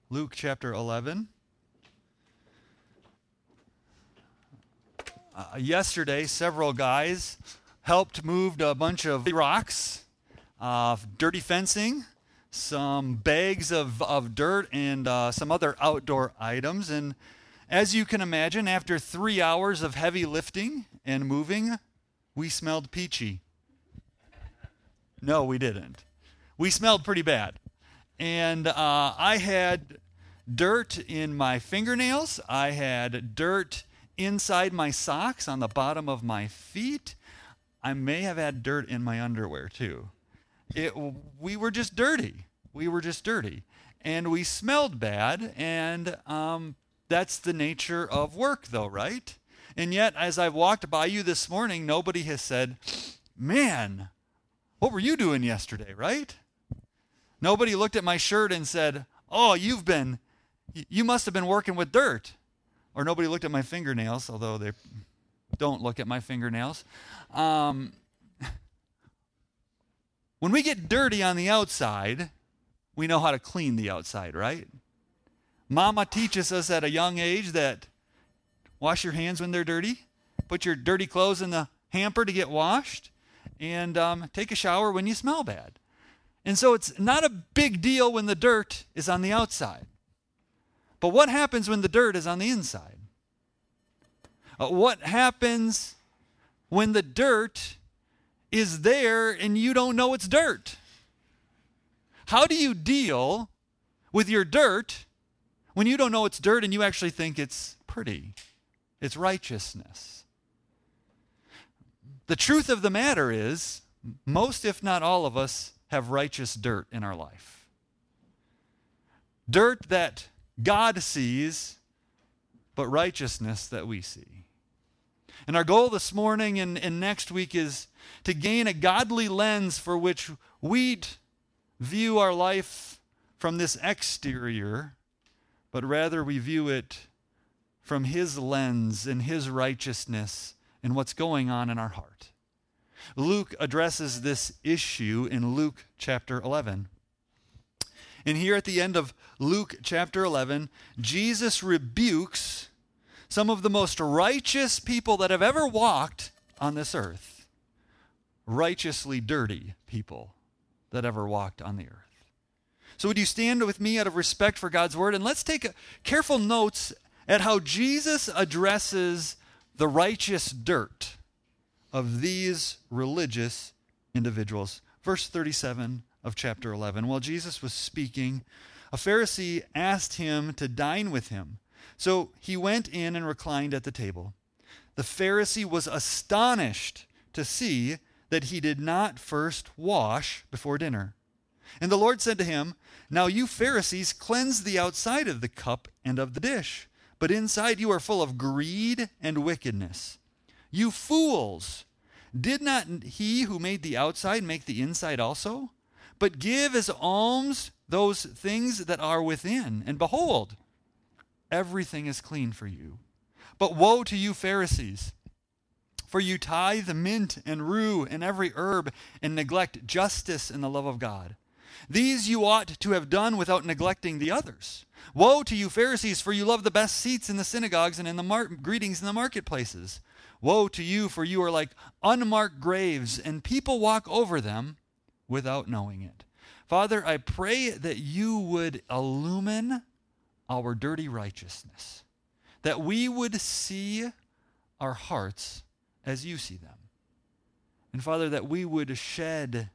Luke chapter 11. Yesterday, several guys helped move a bunch of rocks, dirty fencing, some bags of dirt, and some other outdoor items. And as you can imagine, after 3 hours of heavy lifting and moving, we smelled peachy. No, we didn't. We smelled pretty bad. And I had dirt in my fingernails. I had dirt inside my socks on the bottom of my feet. I may have had dirt in my underwear too. We were just dirty. And we smelled bad, and that's the nature of work though, right? And yet, as I've walked by you this morning, nobody has said, "Man, what were you doing yesterday," right? Nobody looked at my shirt and said, "Oh, you must have been working with dirt." Or nobody looked at my fingernails, although they don't look at my fingernails. When we get dirty on the outside, we know how to clean the outside, right? Mama teaches us at a young age that wash your hands when they're dirty, put your dirty clothes in the hamper to get washed, and take a shower when you smell bad. And so it's not a big deal when the dirt is on the outside. But what happens when the dirt is on the inside? What happens when the dirt is there and you don't know it's dirt? How do you deal with your dirt when you don't know it's dirt and you actually think it's pretty? It's righteousness. The truth of the matter is, most, if not all of us, have righteous dirt in our life. Dirt that God sees, but righteousness that we see. And our goal this morning and next week is to gain a godly lens for which we view our life from this exterior, but rather we view it from His lens and His righteousness and what's going on in our heart. Luke addresses this issue in Luke chapter 11. And here at the end of Luke chapter 11, Jesus rebukes some of the most righteous people that have ever walked on this earth. Righteously dirty people that ever walked on the earth. So would you stand with me out of respect for God's word? And let's take careful notes at how Jesus addresses the righteous dirt of these religious individuals. Verse 37 of chapter 11. While Jesus was speaking, a Pharisee asked him to dine with him. So he went in and reclined at the table. The Pharisee was astonished to see that he did not first wash before dinner. And the Lord said to him, "Now you Pharisees cleanse the outside of the cup and of the dish, but inside you are full of greed and wickedness. You fools! Did not he who made the outside make the inside also? But give as alms those things that are within, and behold, everything is clean for you. But woe to you Pharisees, for you tithe mint and rue and every herb, and neglect justice and the love of God. These you ought to have done without neglecting the others. Woe to you Pharisees, for you love the best seats in the synagogues and in the greetings in the marketplaces. Woe to you, for you are like unmarked graves, and people walk over them without knowing it." Father, I pray that you would illumine our dirty righteousness, that we would see our hearts as you see them. And Father, that we would shed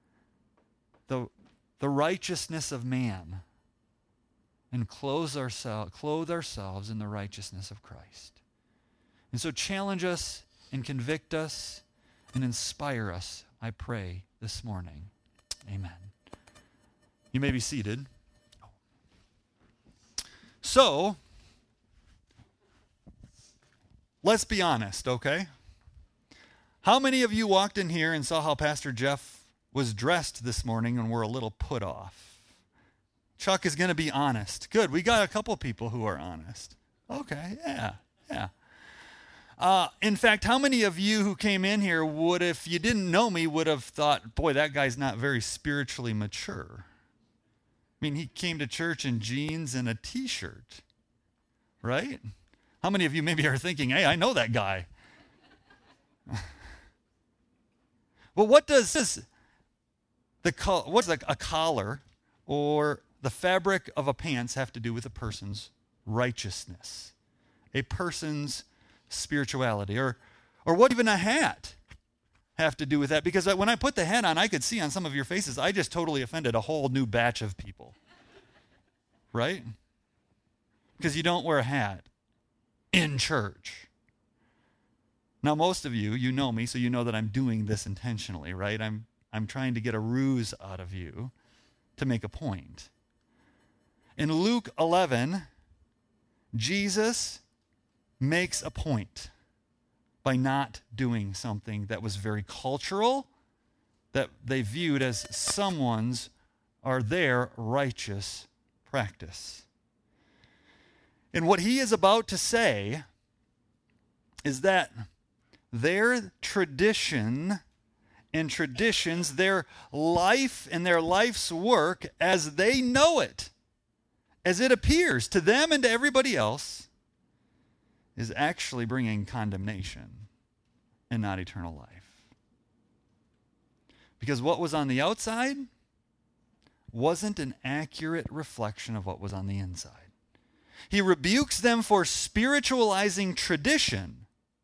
the righteousness of man and clothe ourselves in the righteousness of Christ. And so challenge us and convict us and inspire us, I pray, this morning. Amen. You may be seated. So, let's be honest, okay? How many of you walked in here and saw how Pastor Jeff was dressed this morning and were a little put off? Chuck is going to be honest. Good, we got a couple people who are honest. Okay, yeah. In fact, how many of you who came in here would, if you didn't know me, would have thought, boy, that guy's not very spiritually mature? mean, he came to church in jeans and a t-shirt, right? How many of you maybe are thinking, hey, I know that guy? Well, what's like a collar or the fabric of a pants have to do with a person's righteousness, a person's spirituality, or what even a hat have to do with that? Because when I put the hat on, I could see on some of your faces, I just totally offended a whole new batch of people, right? Because you don't wear a hat in church. Now, most of you, you know me, so you know that I'm doing this intentionally, right? I'm trying to get a ruse out of you to make a point. In Luke 11, Jesus makes a point by not doing something that was very cultural, that they viewed as someone's or their righteous practice. And what he is about to say is that their tradition and traditions, their life and their life's work as they know it, as it appears to them and to everybody else, is actually bringing condemnation and not eternal life. Because what was on the outside wasn't an accurate reflection of what was on the inside. He rebukes them for spiritualizing tradition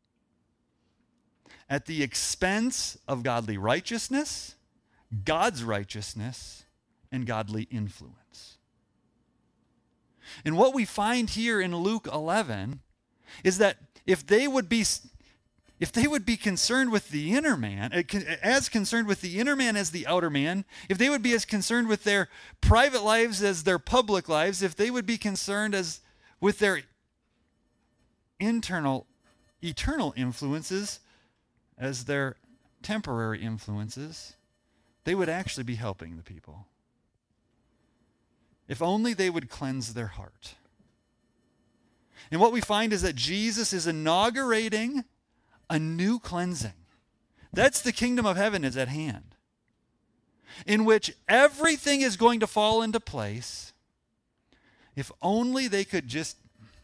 at the expense of godly righteousness, God's righteousness, and godly influence. And what we find here in Luke 11 is that if they would be concerned with the inner man, as concerned with the inner man as the outer man, if they would be as concerned with their private lives as their public lives, if they would be concerned as with their internal, eternal influences as their temporary influences, they would actually be helping the people. If only they would cleanse their heart. And what we find is that Jesus is inaugurating a new cleansing. That's the kingdom of heaven is at hand, in which everything is going to fall into place if only they could just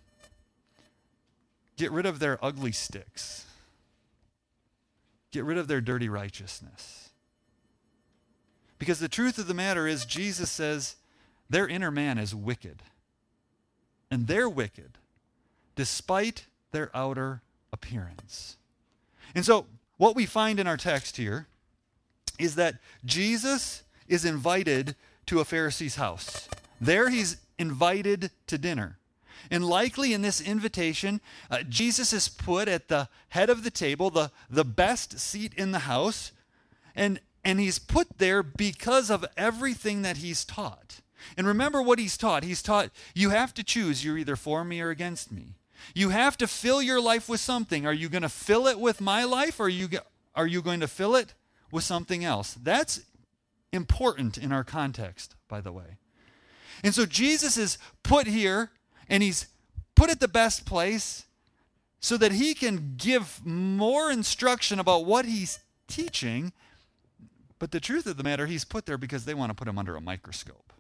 get rid of their ugly sticks, get rid of their dirty righteousness. Because the truth of the matter is, Jesus says their inner man is wicked, and they're wicked despite their outer appearance. And so what we find in our text here is that Jesus is invited to a Pharisee's house. There he's invited to dinner. And likely in this invitation, Jesus is put at the head of the table, the best seat in the house, and he's put there because of everything that he's taught. And remember what he's taught. He's taught you have to choose. You're either for me or against me. You have to fill your life with something. Are you going to fill it with my life, or are you going to fill it with something else? That's important in our context, by the way. And so Jesus is put here, and he's put at the best place so that he can give more instruction about what he's teaching. But the truth of the matter, he's put there because they want to put him under a microscope.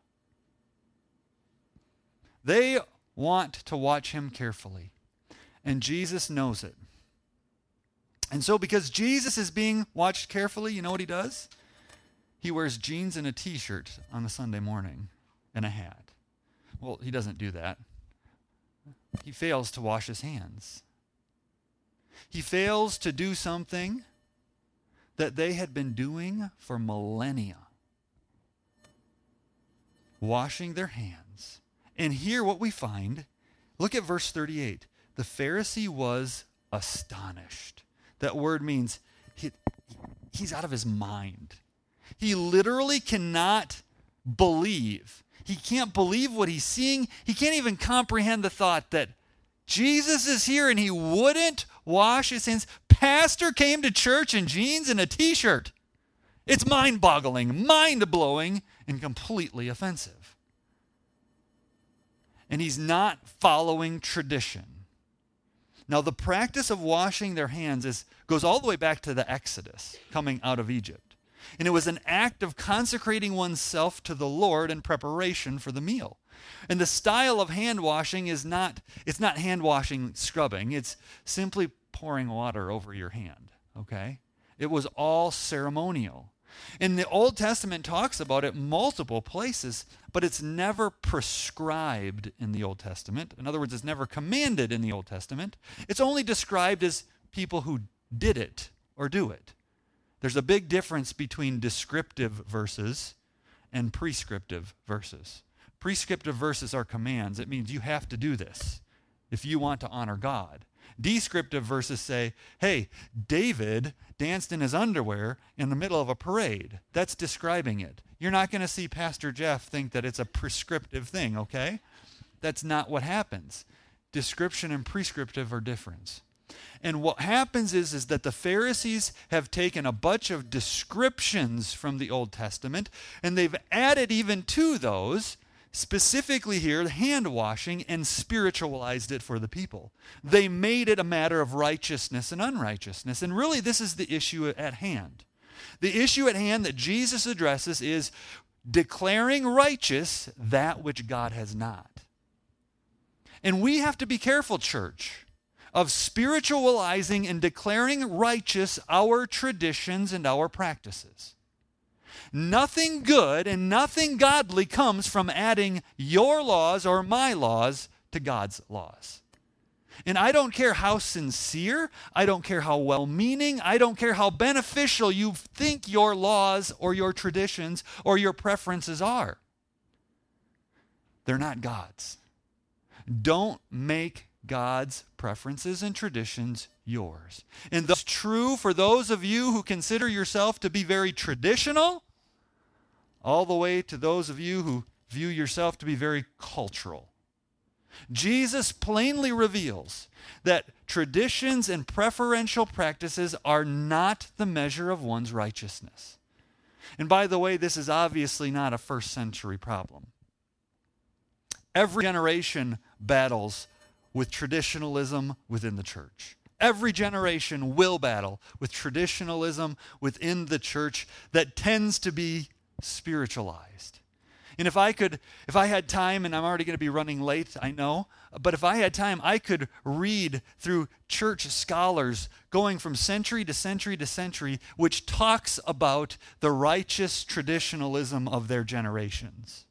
They want to watch him carefully, and Jesus knows it. And so because Jesus is being watched carefully, you know what he does? He wears jeans and a t-shirt on the Sunday morning and a hat. Well, he doesn't do that. He fails to wash his hands. He fails to do something that they had been doing for millennia. Washing their hands. And here what we find, look at verse 38. The Pharisee was astonished. That word means he's out of his mind. He literally cannot believe. He can't believe what he's seeing. He can't even comprehend the thought that Jesus is here and he wouldn't wash his hands. Pastor came to church in jeans and a t-shirt. It's mind-boggling, mind-blowing, and completely offensive. And he's not following tradition. Now, the practice of washing their hands goes all the way back to the Exodus, coming out of Egypt. And it was an act of consecrating oneself to the Lord in preparation for the meal. And the style of hand washing it's not hand washing scrubbing. It's simply pouring water over your hand, okay? It was all ceremonial. And the Old Testament talks about it multiple places, but it's never prescribed in the Old Testament. In other words, it's never commanded in the Old Testament. It's only described as people who did it or do it. There's a big difference between descriptive verses and prescriptive verses. Prescriptive verses are commands. It means you have to do this if you want to honor God. Descriptive verses say, hey, David danced in his underwear in the middle of a parade. That's describing it. You're not going to see Pastor Jeff think that it's a prescriptive thing, okay? That's not what happens. Description and prescriptive are different. And what happens is that the Pharisees have taken a bunch of descriptions from the Old Testament, and they've added even to those, specifically here, hand washing, and spiritualized it for the people. They made it a matter of righteousness and unrighteousness. And really, this is the issue at hand. The issue at hand that Jesus addresses is declaring righteous that which God has not. And we have to be careful, church, of spiritualizing and declaring righteous our traditions and our practices. Nothing good and nothing godly comes from adding your laws or my laws to God's laws. And I don't care how sincere, I don't care how well-meaning, I don't care how beneficial you think your laws or your traditions or your preferences are. They're not God's. Don't make God's preferences and traditions yours. And that's true for those of you who consider yourself to be very traditional, all the way to those of you who view yourself to be very cultural. Jesus plainly reveals that traditions and preferential practices are not the measure of one's righteousness. And by the way, this is obviously not a first century problem. Every generation battles with traditionalism within the church. Every generation will battle with traditionalism within the church that tends to be spiritualized. And if I had time, and I'm already going to be running late, I know, but if I had time, I could read through church scholars going from century to century to century, which talks about the righteous traditionalism of their generations.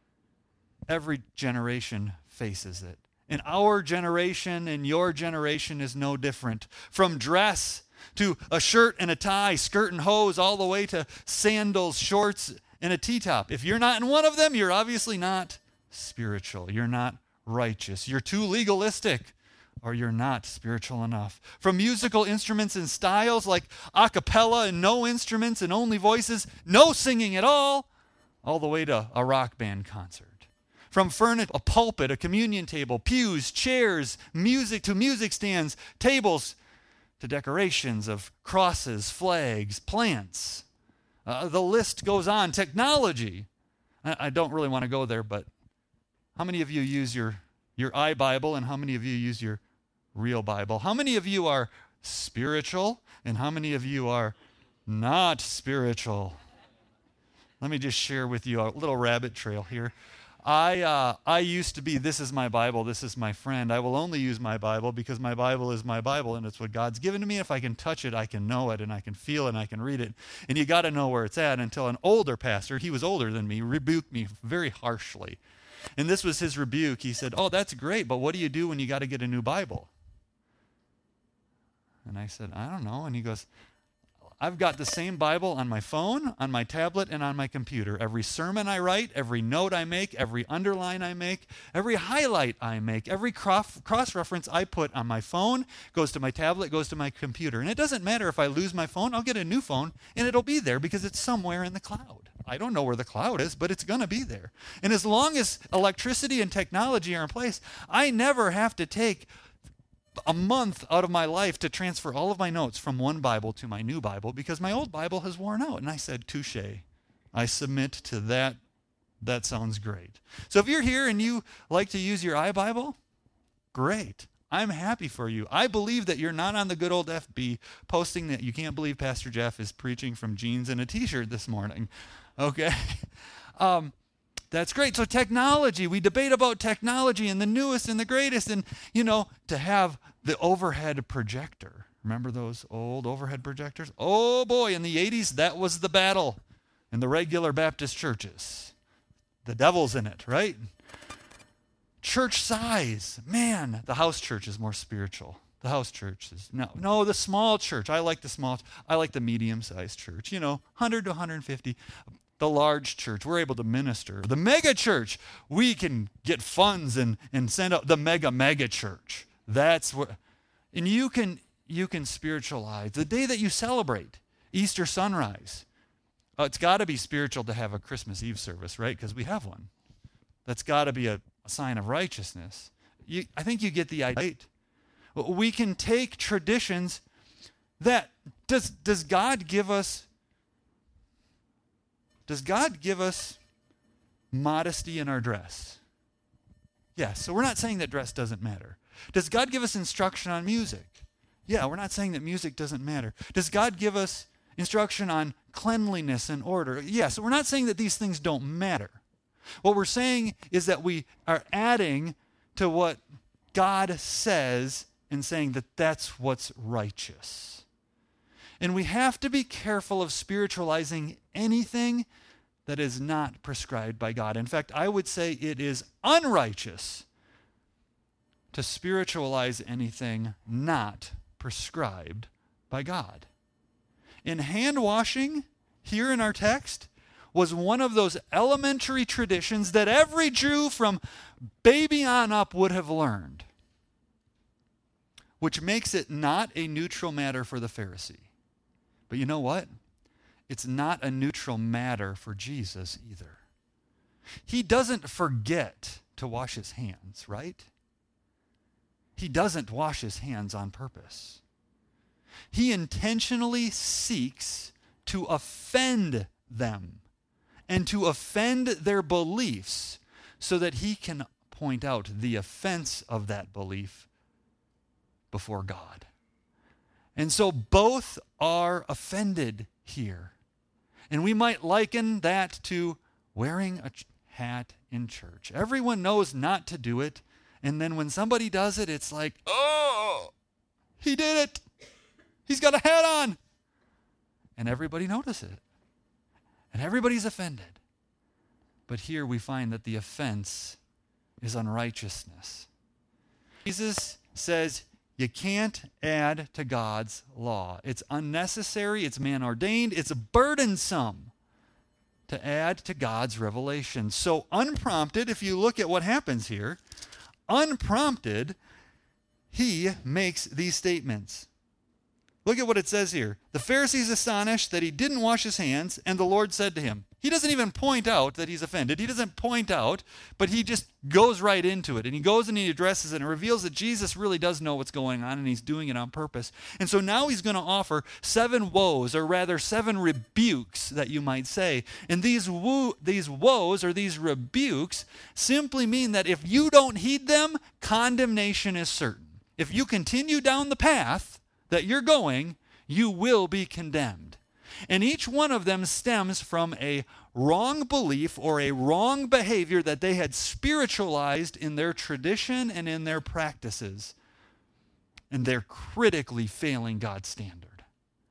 Every generation faces it. And our generation and your generation is no different. From dress to a shirt and a tie, skirt and hose, all the way to sandals, shorts, and a T-top. If you're not in one of them, you're obviously not spiritual. You're not righteous. You're too legalistic, or you're not spiritual enough. From musical instruments and styles like a cappella and no instruments and only voices, no singing at all the way to a rock band concert. From furniture, a pulpit, a communion table, pews, chairs, music to music stands, tables to decorations of crosses, flags, plants. The list goes on. Technology. I don't really want to go there, but how many of you use your iBible and how many of you use your real Bible? How many of you are spiritual and how many of you are not spiritual? Let me just share with you a little rabbit trail here. I used to be, this is my Bible, this is my friend. I will only use my Bible because my Bible is my Bible and it's what God's given to me. If I can touch it, I can know it and I can feel it and I can read it. And you got to know where it's at until an older pastor, he was older than me, rebuked me very harshly. And this was his rebuke. He said, "Oh, that's great, but what do you do when you got to get a new Bible?" And I said, "I don't know." And he goes, "I've got the same Bible on my phone, on my tablet, and on my computer. Every sermon I write, every note I make, every underline I make, every highlight I make, every cross-reference I put on my phone goes to my tablet, goes to my computer. And it doesn't matter if I lose my phone, I'll get a new phone, and it'll be there because it's somewhere in the cloud. I don't know where the cloud is, but it's going to be there. And as long as electricity and technology are in place, I never have to take a month out of my life to transfer all of my notes from one Bible to my new Bible because my old Bible has worn out." And I said, "Touche. I submit to that. That sounds great." So if you're here and you like to use your iBible, great. I'm happy for you. I believe that you're not on the good old FB posting that you can't believe Pastor Jeff is preaching from jeans and a t-shirt this morning. Okay? That's great. So technology, we debate about technology and the newest and the greatest, and, to have the overhead projector. Remember those old overhead projectors? Oh boy, in the 80s, that was the battle in the regular Baptist churches. The devil's in it, right? Church size. Man, the house church is more spiritual. The house church is, no, the small church. I like the medium-sized church, 100 to 150. The large church, we're able to minister. The mega church, we can get funds and send out the mega church. That's what, and you can spiritualize. The day that you celebrate Easter sunrise, it's got to be spiritual to have a Christmas Eve service, right? Because we have one. That's got to be a sign of righteousness. I think you get the idea. Right? We can take traditions that, does God give us modesty in our dress? Yes. So we're not saying that dress doesn't matter. Does God give us instruction on music? Yeah, we're not saying that music doesn't matter. Does God give us instruction on cleanliness and order? Yes. So we're not saying that these things don't matter. What we're saying is that we are adding to what God says and saying that that's what's righteous. And we have to be careful of spiritualizing anything that is not prescribed by God. In fact, I would say it is unrighteous to spiritualize anything not prescribed by God. In hand washing, here in our text, was one of those elementary traditions that every Jew from baby on up would have learned, which makes it not a neutral matter for the Pharisee. But you know what? It's not a neutral matter for Jesus either. He doesn't forget to wash his hands, right? He doesn't wash his hands on purpose. He intentionally seeks to offend them and to offend their beliefs so that he can point out the offense of that belief before God. And so both are offended here. And we might liken that to wearing a hat in church. Everyone knows not to do it. And then when somebody does it, it's like, oh, he did it. He's got a hat on. And everybody notices it. And everybody's offended. But here we find that the offense is unrighteousness. Jesus says, you can't add to God's law. It's unnecessary, it's man-ordained, it's burdensome to add to God's revelation. So unprompted, if you look at what happens here, unprompted, he makes these statements. Look at what it says here. The Pharisees astonished that he didn't wash his hands, and the Lord said to him. He doesn't even point out that he's offended. He doesn't point out, but he just goes right into it. And he goes and he addresses it and reveals that Jesus really does know what's going on, and he's doing it on purpose. And so now he's going to offer 7 woes, or rather 7 rebukes that you might say. And these woes or these rebukes simply mean that if you don't heed them, condemnation is certain. If you continue down the path that you're going, you will be condemned. And each one of them stems from a wrong belief or a wrong behavior that they had spiritualized in their tradition and in their practices. And they're critically failing God's standard.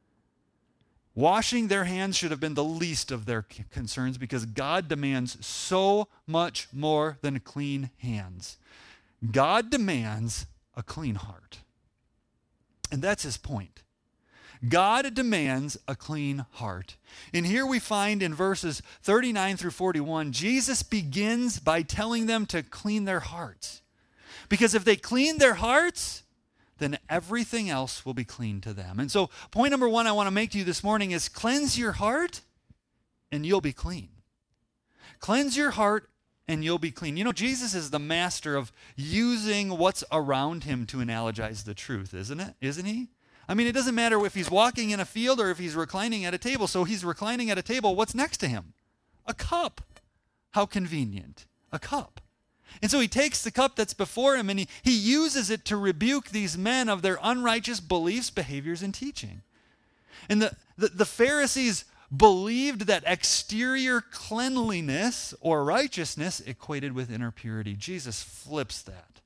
Washing their hands should have been the least of their concerns because God demands so much more than clean hands. God demands a clean heart. And that's his point. God demands a clean heart. And here we find in verses 39 through 41, Jesus begins by telling them to clean their hearts. Because if they clean their hearts, then everything else will be clean to them. And so point number 1 I want to make to you this morning is cleanse your heart and you'll be clean. Cleanse your heart and you'll be clean. You know, Jesus is the master of using what's around him to analogize the truth, isn't he? I mean, it doesn't matter if he's walking in a field or if he's reclining at a table. So he's reclining at a table. What's next to him? A cup. How convenient. A cup. And so he takes the cup that's before him and he uses it to rebuke these men of their unrighteous beliefs, behaviors, and teaching. And the Pharisees believed that exterior cleanliness or righteousness equated with inner purity. Jesus flips that.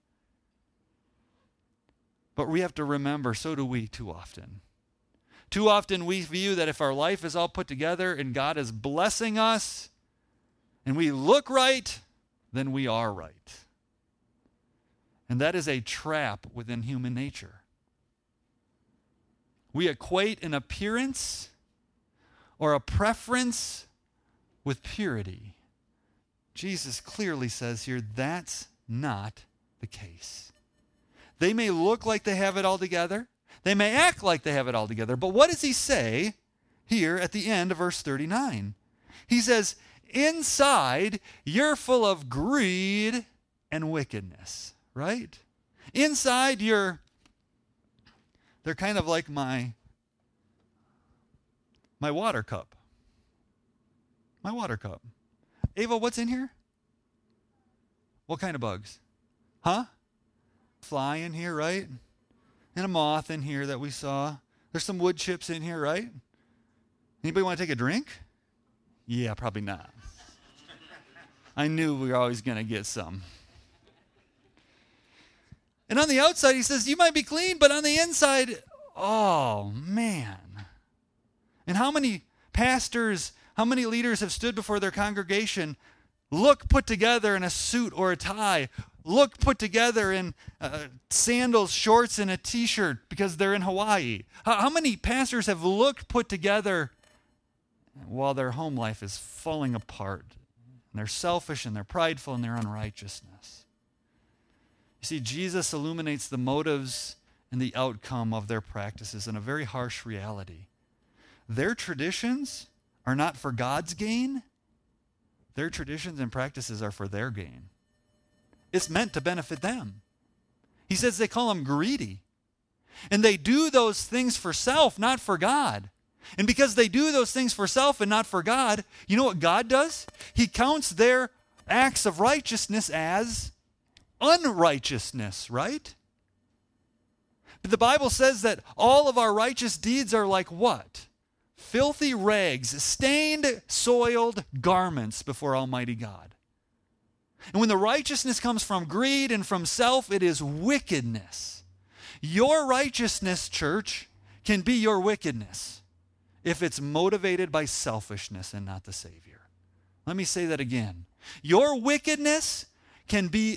But we have to remember, so do we too often. Too often we view that if our life is all put together and God is blessing us and we look right, then we are right. And that is a trap within human nature. We equate an appearance or a preference with purity. Jesus clearly says here that's not the case. They may look like they have it all together. They may act like they have it all together. But what does he say here at the end of verse 39? He says, inside, you're full of greed and wickedness, right? Inside, they're kind of like my water cup. My water cup. Ava, what's in here? What kind of bugs? Huh? Fly in here, right? And a moth in here that we saw. There's some wood chips in here, right? Anybody want to take a drink? Yeah, probably not. I knew we were always going to get some. And on the outside, he says, you might be clean, but on the inside, oh, man. And how many pastors, how many leaders have stood before their congregation, look put together in a suit or a tie, look put together in sandals, shorts, and a t-shirt because they're in Hawaii? How many pastors have looked put together while their home life is falling apart? And they're selfish and they're prideful and they're unrighteousness. You see, Jesus illuminates the motives and the outcome of their practices in a very harsh reality. Their traditions are not for God's gain. Their traditions and practices are for their gain. It's meant to benefit them. He says they call them greedy. And they do those things for self, not for God. And because they do those things for self and not for God, you know what God does? He counts their acts of righteousness as unrighteousness, right? But the Bible says that all of our righteous deeds are like what? Filthy rags, stained, soiled garments before Almighty God. And when the righteousness comes from greed and from self, it is wickedness. Your righteousness, church, can be your wickedness if it's motivated by selfishness and not the Savior. Let me say that again. Your righteousness can be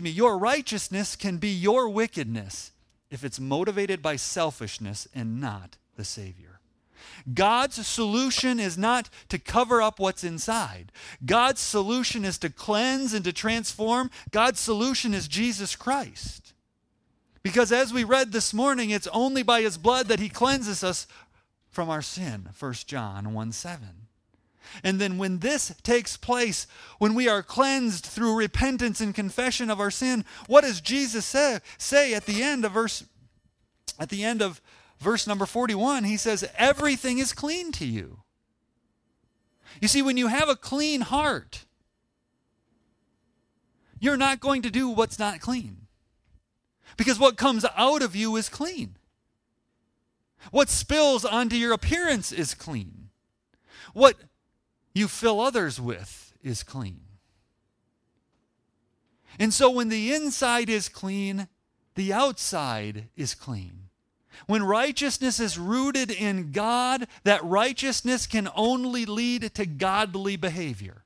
your wickedness if it's motivated by selfishness and not the Savior. God's solution is not to cover up what's inside. God's solution is to cleanse and to transform. God's solution is Jesus Christ. Because as we read this morning, it's only by his blood that he cleanses us from our sin, 1 John 1:7. And then when this takes place, when we are cleansed through repentance and confession of our sin, what does Jesus say at the end of verse number 41? He says, everything is clean to you. You see, when you have a clean heart, you're not going to do what's not clean. Because what comes out of you is clean. What spills onto your appearance is clean. What you fill others with is clean. And so when the inside is clean, the outside is clean. When righteousness is rooted in God, that righteousness can only lead to godly behavior.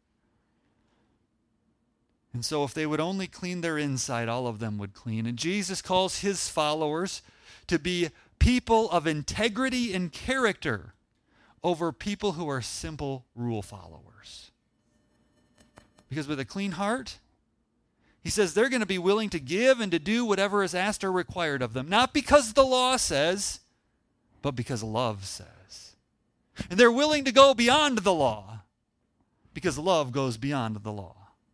And so if they would only clean their inside, all of them would clean. And Jesus calls his followers to be people of integrity and character over people who are simple rule followers. Because with a clean heart, he says they're going to be willing to give and to do whatever is asked or required of them. Not because the law says, but because love says. And they're willing to go beyond the law because love goes beyond the law.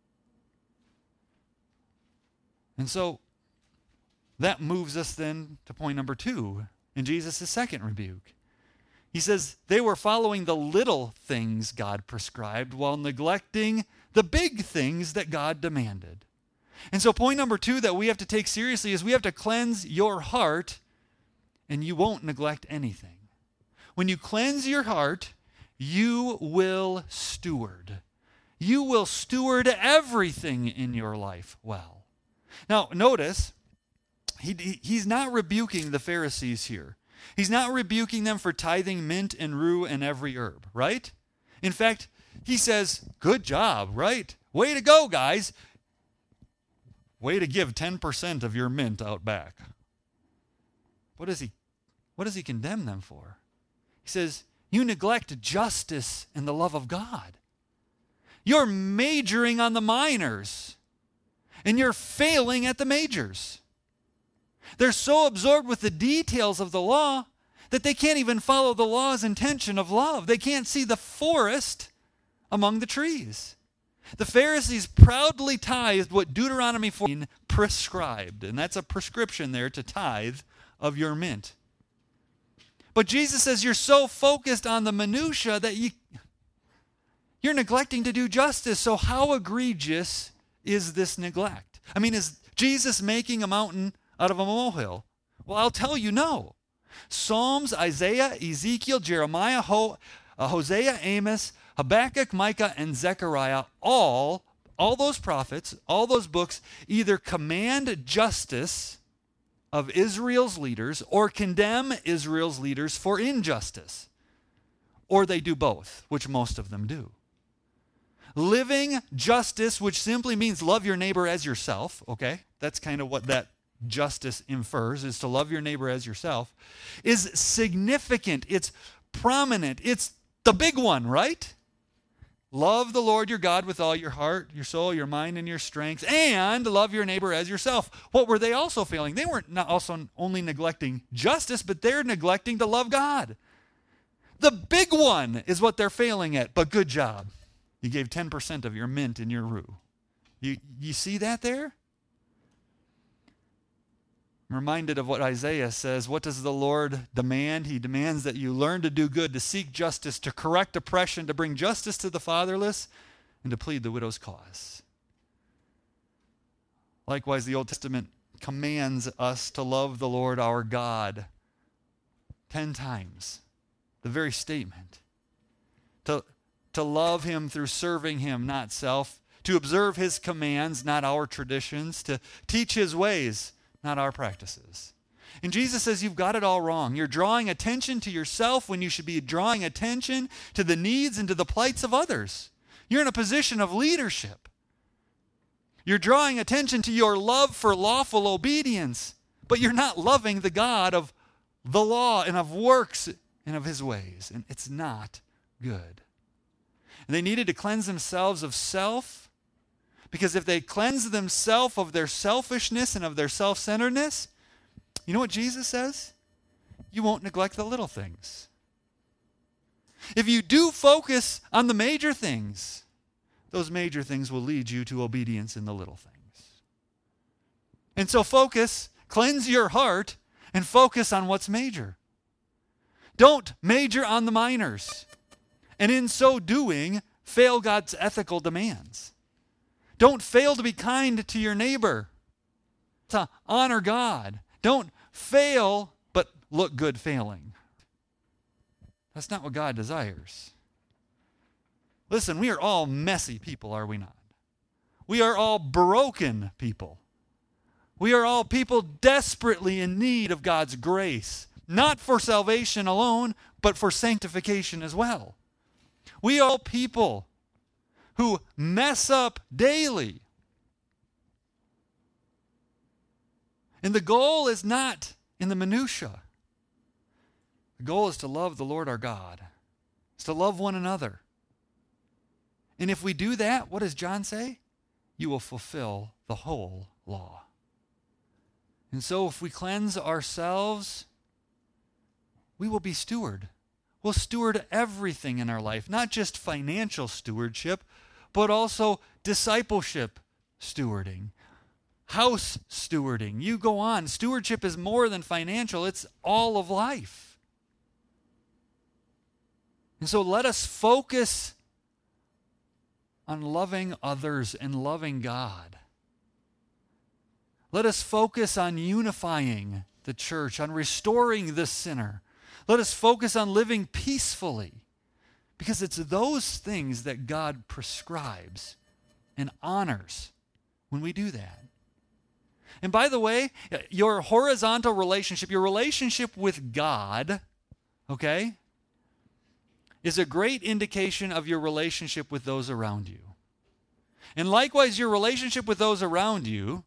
And so that moves us then to point number 2 in Jesus' second rebuke. He says they were following the little things God prescribed while neglecting the big things that God demanded. And so point number 2 that we have to take seriously is we have to cleanse your heart, and you won't neglect anything. When you cleanse your heart, you will steward. You will steward everything in your life well. Now, notice, he's not rebuking the Pharisees here. He's not rebuking them for tithing mint and rue and every herb, right? In fact, he says, good job, right? Way to go, guys. Way to give 10% of your mint out back. What does he condemn them for? He says, you neglect justice and the love of God. You're majoring on the minors, and you're failing at the majors. They're so absorbed with the details of the law that they can't even follow the law's intention of love. They can't see the forest among the trees. The Pharisees proudly tithed what Deuteronomy 14 prescribed, and that's a prescription there to tithe of your mint. But Jesus says you're so focused on the minutia that you're neglecting to do justice. So how egregious is this neglect? I mean, is Jesus making a mountain out of a molehill? Well, I'll tell you, no. Psalms, Isaiah, Ezekiel, Jeremiah, Hosea, Amos, Habakkuk, Micah, and Zechariah, all those prophets, all those books either command justice of Israel's leaders or condemn Israel's leaders for injustice. Or they do both, which most of them do. Living justice, which simply means love your neighbor as yourself, okay? That's kind of what that justice infers, is to love your neighbor as yourself, is significant. It's prominent. It's the big one, right? Love the Lord your God with all your heart, your soul, your mind, and your strength, and love your neighbor as yourself. What were they also failing? They weren't not also only neglecting justice, but they're neglecting to love God. The big one is what they're failing at, but good job. You gave 10% of your mint and your rue. You see that there? I'm reminded of what Isaiah says. What does the Lord demand? He demands that you learn to do good, to seek justice, to correct oppression, to bring justice to the fatherless, and to plead the widow's cause. Likewise, the Old Testament commands us to love the Lord our God 10 times. The very statement. To love him through serving him, not self. To observe his commands, not our traditions. To teach his ways, not our practices. And Jesus says you've got it all wrong. You're drawing attention to yourself when you should be drawing attention to the needs and to the plights of others. You're in a position of leadership. You're drawing attention to your love for lawful obedience, but you're not loving the God of the law and of works and of his ways. And it's not good. And they needed to cleanse themselves of self, because if they cleanse themselves of their selfishness and of their self-centeredness, you know what Jesus says? You won't neglect the little things. If you do focus on the major things, those major things will lead you to obedience in the little things. And so cleanse your heart, and focus on what's major. Don't major on the minors, and in so doing, fail God's ethical demands. Don't fail to be kind to your neighbor, to honor God. Don't fail, but look good failing. That's not what God desires. Listen, we are all messy people, are we not? We are all broken people. We are all people desperately in need of God's grace, not for salvation alone, but for sanctification as well. We are all people who mess up daily. And the goal is not in the minutia. The goal is to love the Lord our God. It's to love one another. And if we do that, what does John say? You will fulfill the whole law. And so if we cleanse ourselves, we will be steward. We'll steward everything in our life, not just financial stewardship, but also discipleship stewarding, house stewarding. You go on. Stewardship is more than financial. It's all of life. And so let us focus on loving others and loving God. Let us focus on unifying the church, on restoring the sinner. Let us focus on living peacefully, because it's those things that God prescribes and honors when we do that. And by the way, your horizontal relationship, your relationship with God, okay, is a great indication of your relationship with those around you. And likewise, your relationship with those around you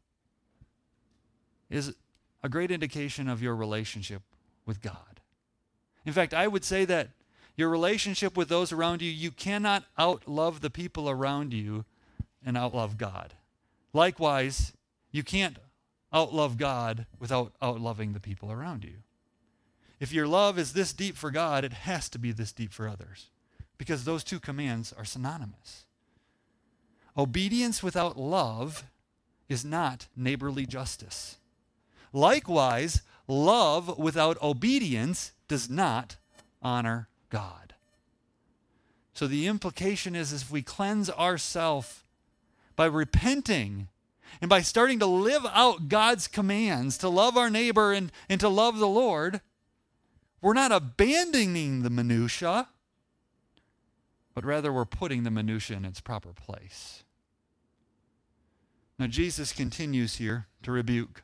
is a great indication of your relationship with God. In fact, I would say that your relationship with those around you, you cannot outlove the people around you and outlove God. Likewise, you can't outlove God without outloving the people around you. If your love is this deep for God, it has to be this deep for others, because those two commands are synonymous. Obedience without love is not neighborly justice. Likewise, love without obedience does not honor God. So the implication is if we cleanse ourselves by repenting and by starting to live out God's commands, to love our neighbor and to love the Lord, we're not abandoning the minutia, but rather we're putting the minutia in its proper place. Now Jesus continues here to rebuke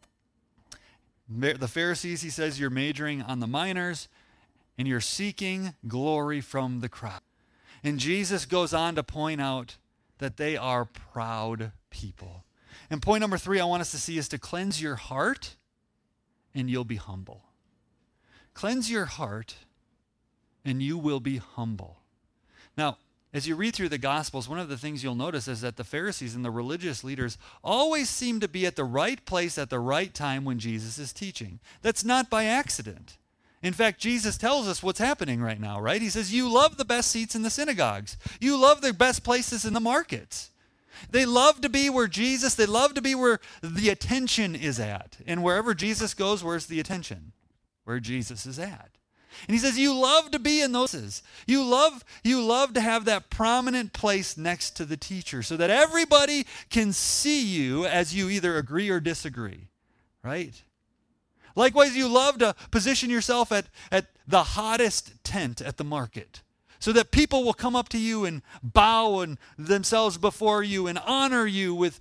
the Pharisees. He says, you're majoring on the minors and you're seeking glory from the crowd. And Jesus goes on to point out that they are proud people. And point number 3 I want us to see is to cleanse your heart and you'll be humble. Cleanse your heart and you will be humble. Now, as you read through the Gospels, one of the things you'll notice is that the Pharisees and the religious leaders always seem to be at the right place at the right time when Jesus is teaching. That's not by accident. In fact, Jesus tells us what's happening right now, right? He says, you love the best seats in the synagogues. You love the best places in the markets. They love to be where they love to be where the attention is at. And wherever Jesus goes, where's the attention? Where Jesus is at. And he says, you love to be in those places. You love to have that prominent place next to the teacher so that everybody can see you as you either agree or disagree, right? Likewise, you love to position yourself at the hottest tent at the market so that people will come up to you and bow themselves before you and honor you with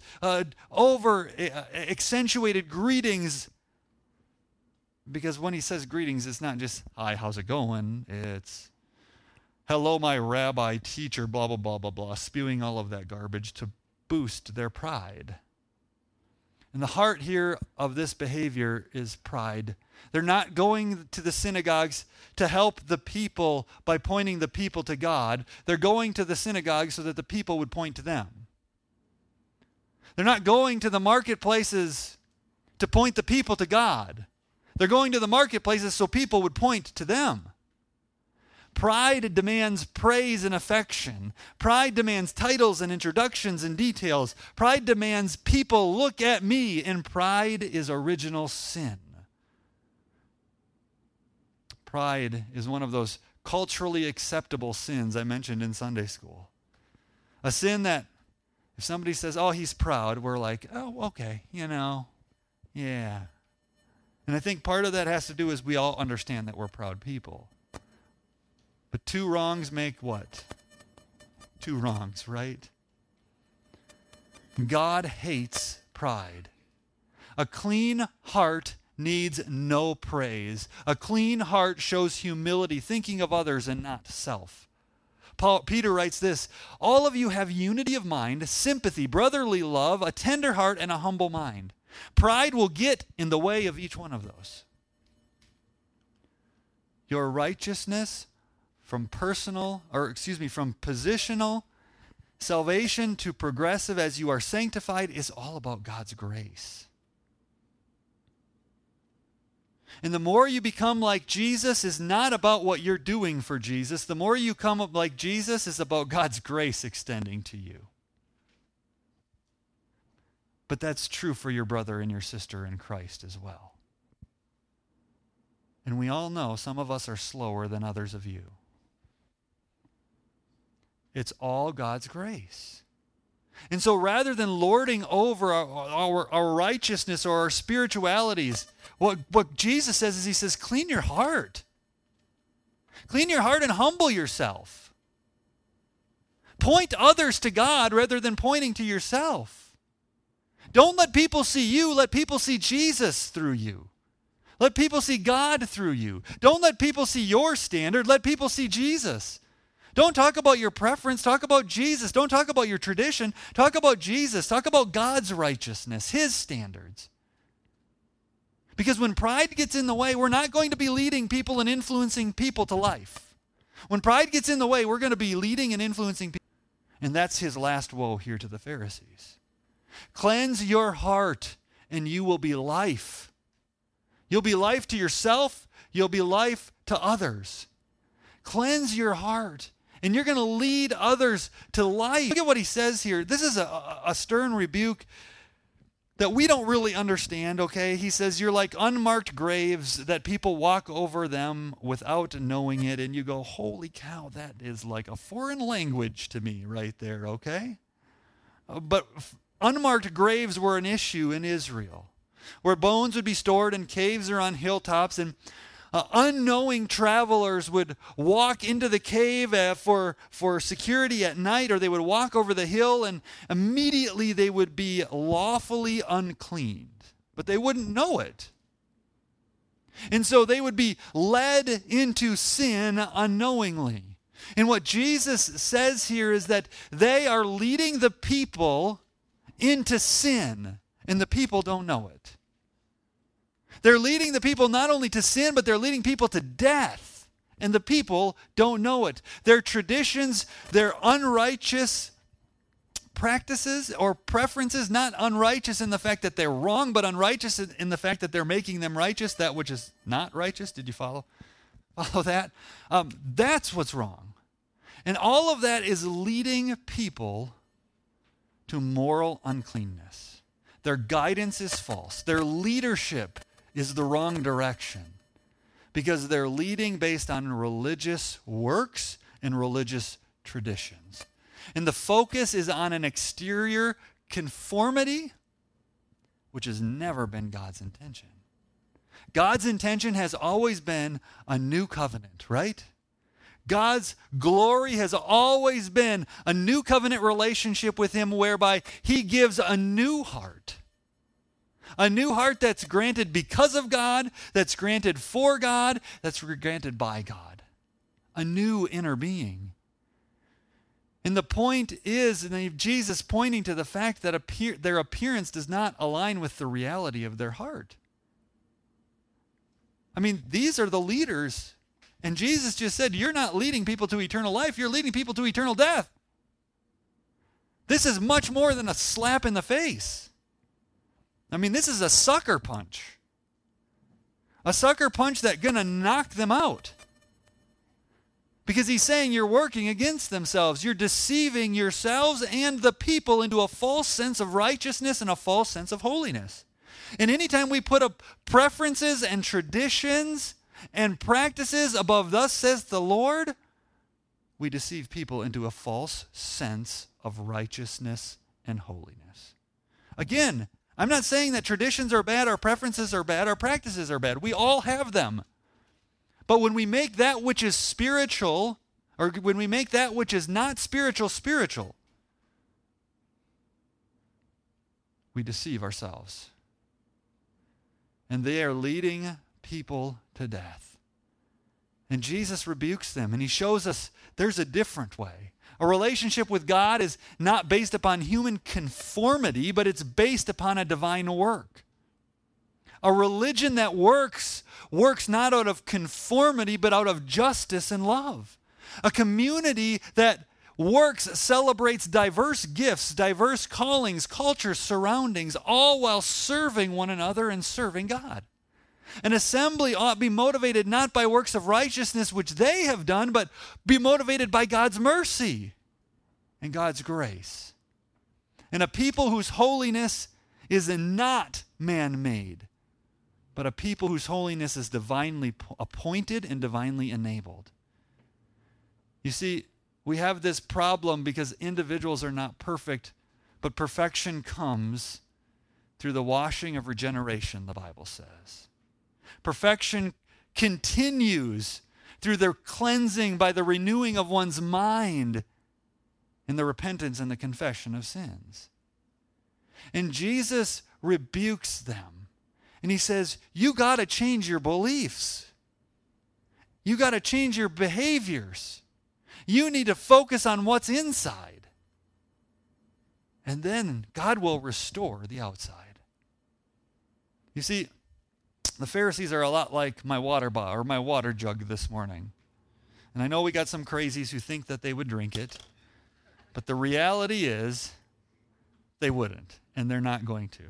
accentuated greetings. Because when he says greetings, it's not just, hi, how's it going? It's, hello, my rabbi, teacher, blah, blah, blah, blah, blah, spewing all of that garbage to boost their pride. And the heart here of this behavior is pride. They're not going to the synagogues to help the people by pointing the people to God. They're going to the synagogue so that the people would point to them. They're not going to the marketplaces to point the people to God. They're going to the marketplaces so people would point to them. Pride demands praise and affection. Pride demands titles and introductions and details. Pride demands people look at me, and pride is original sin. Pride is one of those culturally acceptable sins I mentioned in Sunday school. A sin that if somebody says, oh, he's proud, we're like, oh, okay, yeah. And I think part of that has to do is we all understand that we're proud people. But two wrongs make what? Two wrongs, right? God hates pride. A clean heart needs no praise. A clean heart shows humility, thinking of others and not self. Peter writes this, all of you have unity of mind, sympathy, brotherly love, a tender heart, and a humble mind. Pride will get in the way of each one of those. Your righteousness from positional salvation to progressive as you are sanctified is all about God's grace. And the more you become like Jesus is not about what you're doing for Jesus. The more you come up like Jesus is about God's grace extending to you. But that's true for your brother and your sister in Christ as well. And we all know some of us are slower than others of you. It's all God's grace. And so rather than lording over our righteousness or our spiritualities, what Jesus says is he says, clean your heart. Clean your heart and humble yourself. Point others to God rather than pointing to yourself. Don't let people see you. Let people see Jesus through you. Let people see God through you. Don't let people see your standard. Let people see Jesus. Don't talk about your preference. Talk about Jesus. Don't talk about your tradition. Talk about Jesus. Talk about God's righteousness, his standards. Because when pride gets in the way, we're not going to be leading people and influencing people to life. When pride gets in the way, we're going to be leading and influencing people. And that's his last woe here to the Pharisees. Cleanse your heart and you will be life. You'll be life to yourself. You'll be life to others. Cleanse your heart and you're going to lead others to life. Look at what he says here. This is a stern rebuke that we don't really understand, okay? He says, you're like unmarked graves that people walk over them without knowing it. And you go, holy cow, that is like a foreign language to me right there, okay? But unmarked graves were an issue in Israel, where bones would be stored in caves or on hilltops, and unknowing travelers would walk into the cave for security at night, or they would walk over the hill, and immediately they would be lawfully uncleaned, but they wouldn't know it. And so they would be led into sin unknowingly. And what Jesus says here is that they are leading the people into sin, and the people don't know it. They're leading the people not only to sin, but they're leading people to death. And the people don't know it. Their traditions, their unrighteous practices or preferences, not unrighteous in the fact that they're wrong, but unrighteous in the fact that they're making them righteous, that which is not righteous. Did you follow that? That's what's wrong. And all of that is leading people to moral uncleanness. Their guidance is false. Their leadership is the wrong direction because they're leading based on religious works and religious traditions. And the focus is on an exterior conformity, which has never been God's intention. God's intention has always been a new covenant, right? God's glory has always been a new covenant relationship with him whereby he gives a new heart. A new heart that's granted because of God, that's granted for God, that's granted by God. A new inner being. And the point is, Jesus pointing to the fact that their appearance does not align with the reality of their heart. I mean, these are the leaders. And Jesus just said, you're not leading people to eternal life, you're leading people to eternal death. This is much more than a slap in the face. I mean, this is a sucker punch. A sucker punch that's going to knock them out. Because he's saying you're working against themselves. You're deceiving yourselves and the people into a false sense of righteousness and a false sense of holiness. And anytime we put up preferences and traditions and practices above thus says the Lord, we deceive people into a false sense of righteousness and holiness. Again, I'm not saying that traditions are bad, our preferences are bad, our practices are bad. We all have them. But when we make that which is spiritual, or when we make that which is not spiritual, spiritual, we deceive ourselves. And they are leading people to death. And Jesus rebukes them, and he shows us there's a different way. A relationship with God is not based upon human conformity, but it's based upon a divine work. A religion that works not out of conformity, but out of justice and love. A community that works celebrates diverse gifts, diverse callings, cultures, surroundings, all while serving one another and serving God. An assembly ought to be motivated not by works of righteousness which they have done, but be motivated by God's mercy and God's grace. And a people whose holiness is not man-made, but a people whose holiness is divinely appointed and divinely enabled. You see, we have this problem because individuals are not perfect But perfection comes through the washing of regeneration, the Bible says. Perfection continues through the cleansing by the renewing of one's mind in the repentance and the confession of sins. And Jesus rebukes them. And he says, you got to change your beliefs. You got to change your behaviors. You need to focus on what's inside. And then God will restore the outside. You see, the Pharisees are a lot like my water jug this morning. And I know we got some crazies who think that they would drink it. But the reality is, they wouldn't. And they're not going to.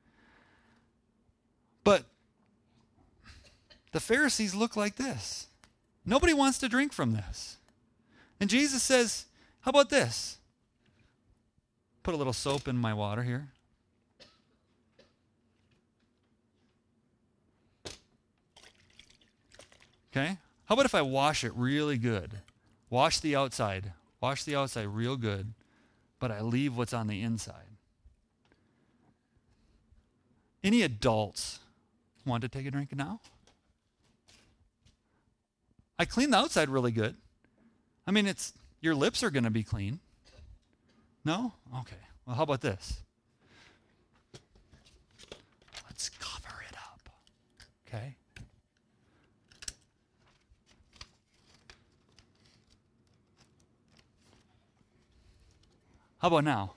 But the Pharisees look like this. Nobody wants to drink from this. And Jesus says, how about this? Put a little soap in my water here. Okay? How about if I wash it really good? Wash the outside. Wash the outside real good, but I leave what's on the inside. Any adults want to take a drink now? I clean the outside really good. I mean, your lips are going to be clean. No? Okay. Well, how about this? Let's cover it up. Okay? How about now?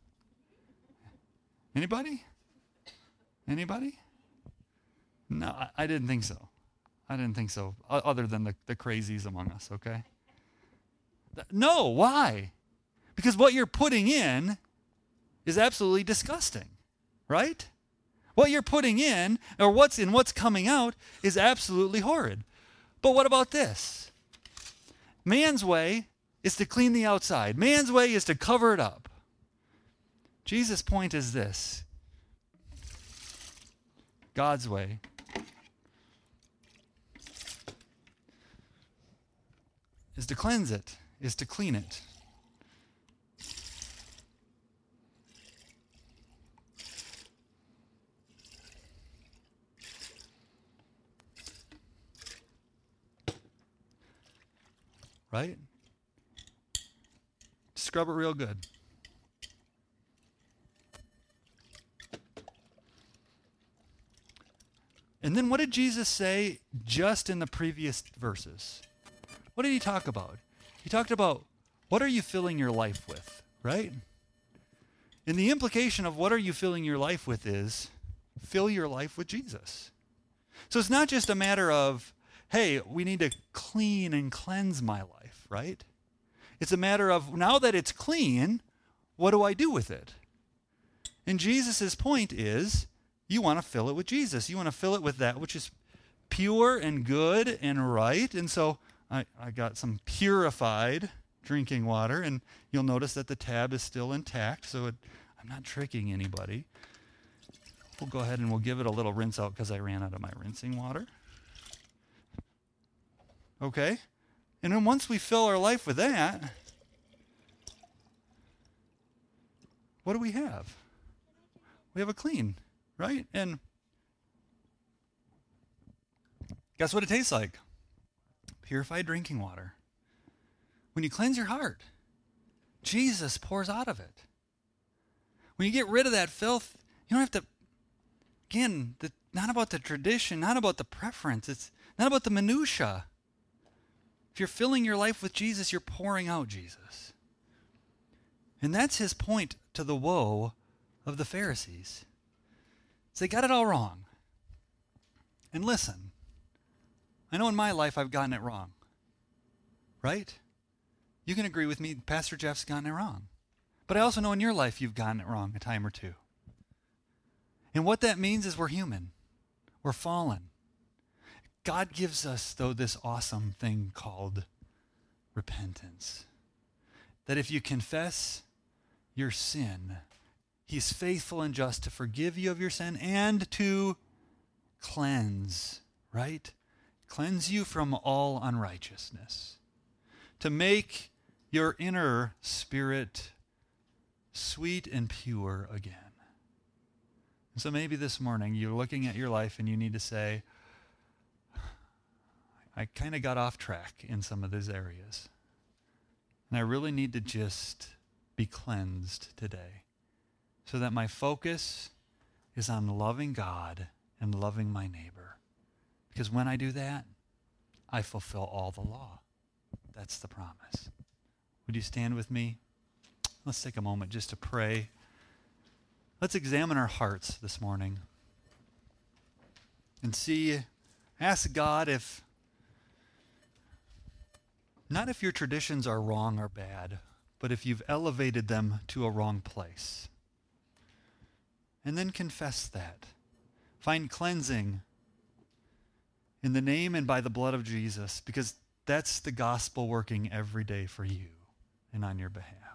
Anybody? Anybody? No, I didn't think so. I didn't think so, other than the crazies among us, okay? No, why? Because what you're putting in is absolutely disgusting, right? What you're putting in, or what's coming out, is absolutely horrid. But what about this? Man's way is to clean the outside. Man's way is to cover it up. Jesus' point is this. God's way is to cleanse it, is to clean it. Right? Scrub it real good. And then what did Jesus say just in the previous verses? What did he talk about? He talked about, what are you filling your life with, right? And the implication of what are you filling your life with is, fill your life with Jesus. So it's not just a matter of, hey, we need to clean and cleanse my life, right? It's a matter of, now that it's clean, what do I do with it? And Jesus' point is, you want to fill it with Jesus. You want to fill it with that which is pure and good and right. And so I got some purified drinking water, and you'll notice that the tab is still intact, so I'm not tricking anybody. We'll go ahead and we'll give it a little rinse out because I ran out of my rinsing water. Okay? And then once we fill our life with that, what do we have? We have a clean, right? And guess what it tastes like? Purified drinking water. When you cleanse your heart, Jesus pours out of it. When you get rid of that filth, you don't have to, again, not about the tradition, not about the preference, it's not about the minutia. If you're filling your life with Jesus, you're pouring out Jesus. And that's his point to the woe of the Pharisees. So they got it all wrong. And listen, I know in my life I've gotten it wrong. Right? You can agree with me, Pastor Jeff's gotten it wrong. But I also know in your life you've gotten it wrong a time or two. And what that means is we're human. We're fallen. God gives us, though, this awesome thing called repentance. That if you confess your sin, he's faithful and just to forgive you of your sin and to cleanse, right? Cleanse you from all unrighteousness. To make your inner spirit sweet and pure again. And so maybe this morning you're looking at your life and you need to say, I kind of got off track in some of these areas. And I really need to just be cleansed today so that my focus is on loving God and loving my neighbor. Because when I do that, I fulfill all the law. That's the promise. Would you stand with me? Let's take a moment just to pray. Let's examine our hearts this morning and ask God not if your traditions are wrong or bad, but if you've elevated them to a wrong place. And then confess that. Find cleansing in the name and by the blood of Jesus, because that's the gospel working every day for you and on your behalf.